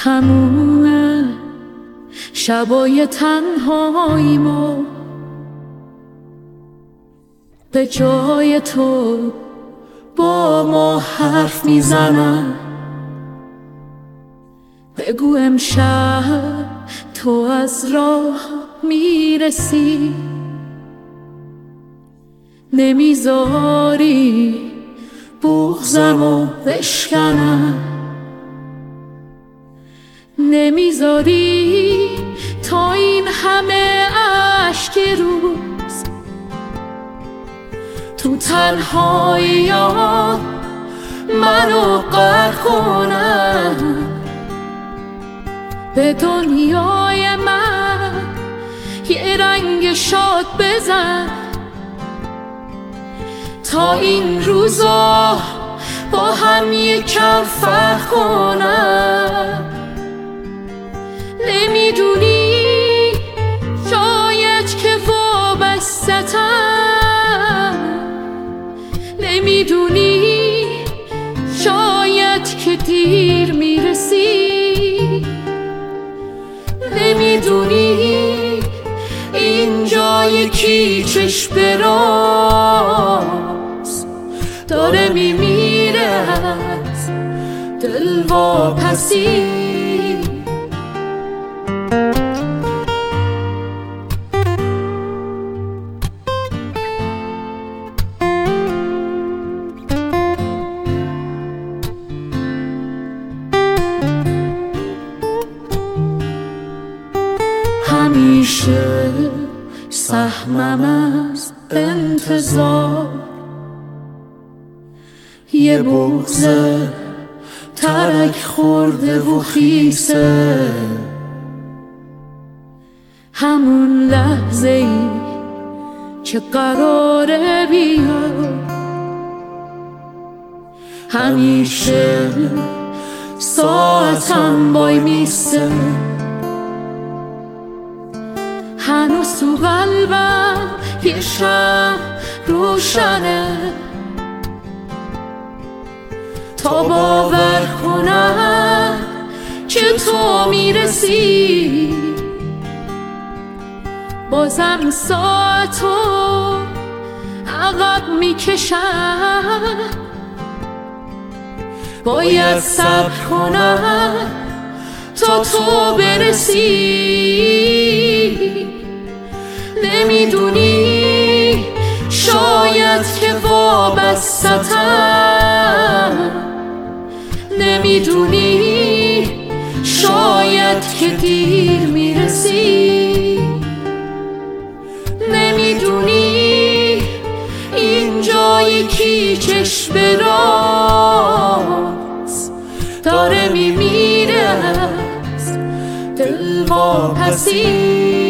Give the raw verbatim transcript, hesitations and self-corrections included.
تموم شبای تنهایی ما به جای تو با ما حرف میزنن. بگو امشب تو از راه میرسی، نمیذاری بغضمو بشکنم، نمیذاری تا این همه اشک روز تو تنهایی‌ها منو غرق کنم. به دنیای من یه رنگ شاد بزن تا این روزا با هم یکم فرق کنم. نمیدونی شاید که وابسته‌ام، نمیدونی شاید که دیر میرسی، نمیدونی اینجا یکی چشم راست داره میمیره از دلواپسی. همیشه سهمم از انتظار یه بغض ترک خورده و خیسه. همون لحظه ای که قراره بیاد همیشه ساعتم وای میسته. هنوز تو قلبم یه شمع روشنه تا باور کنم که تو میرسی. بازم ساعتو عقب میکشم، باید صبر کنم تا تو برسی. نمیدونی شاید که وابسته‌ام، نمیدونی شاید که دیر میرسی، نمیدونی اینجا یکی چشم راست داره میمیره از دلواپسی.